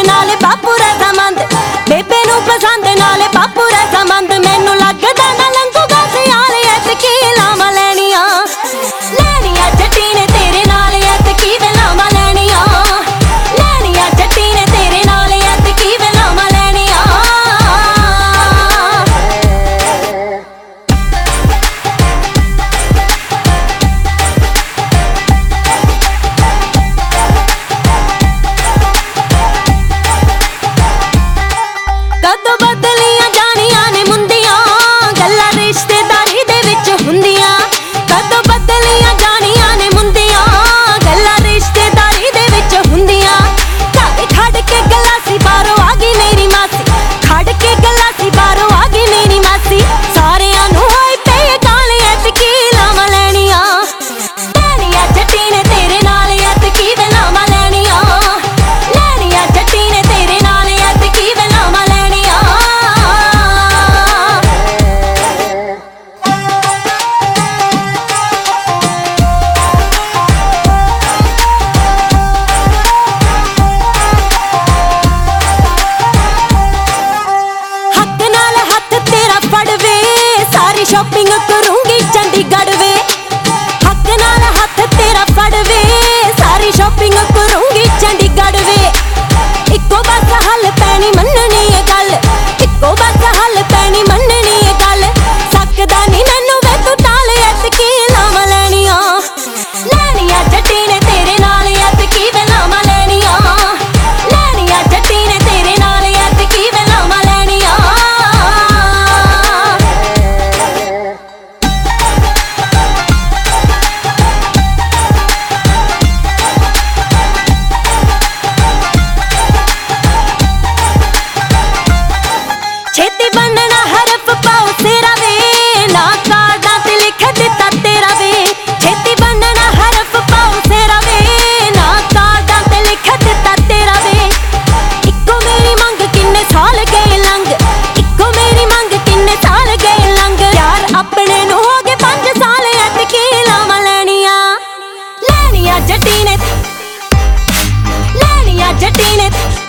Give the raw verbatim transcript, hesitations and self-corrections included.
नाले बापू रजामंद बेबे नू पसंद नाले बापू रजामंद मैनू लगदा ना लंघूगा सियाल ऐतकी लावां लैणियां लैणियां जट्टी ने तेरे नाल ऐतकी वे लावां लैणियां लैणियां जट्टी ने तेरे नाल ऐतकी वे लावां लैणियां कदों बदलियां जानियां ने मुंदियां गल्लां रिश्तेदारी दे विच हुंदियां कदों बदलियां जानियां ने मुंदियां गल्लां रिश्तेदारी दे विच हुंदियां घर खड़ के गलासी बाहरों आ गई मेरी मासी खड़ के गलासी बाहरों आ गई मेरी मासी सारियां नूं होई पे गाल ऐतकी लावां लैणियां लैणियां जट्टी ने तेरे नाल ऐतकी वे लावां लैणियां लैणियां जट्टी ने तेरे नाल ऐतकी वे लावां लैणियां हक नाल हथ तेरा फड़वे सारी शॉपिंग करूंगी चंडीगढ़ वे हक नाल हथ तेरा फड़वे सारी शॉपिंग करूंगी चंडीगढ़ वे इक्को बस हल पैनी मन्ननी है गल इक्को बस हल पैनी मन्ननी है गल सकदा नी मैनू वे तू टाल ऐतकी लावां लैणियां लैणियां जट्टी ने तेरे नाल ऐतकी वे लावां लैणियां लैणियां जट्टी ने तेरे नाल ऐतकी वे लावां लैणियां छेती बनना हरफ पाओ सेरा वे ना कार्डां ते लिख दिता तेरा वे छेती बनना हरफ पाओ सेरा वे ना कार्डां ते लिख दिता तेरा वे इक्को मेरी मंग किन्ने साल गए लंघ इक्को मेरी मंग किन्ने साल गए लंघ यार अपने नूं हो गए पंज साल ऐतकी लावां लैणियां लैणियां जट्टी ने लैणियां जट्टी ने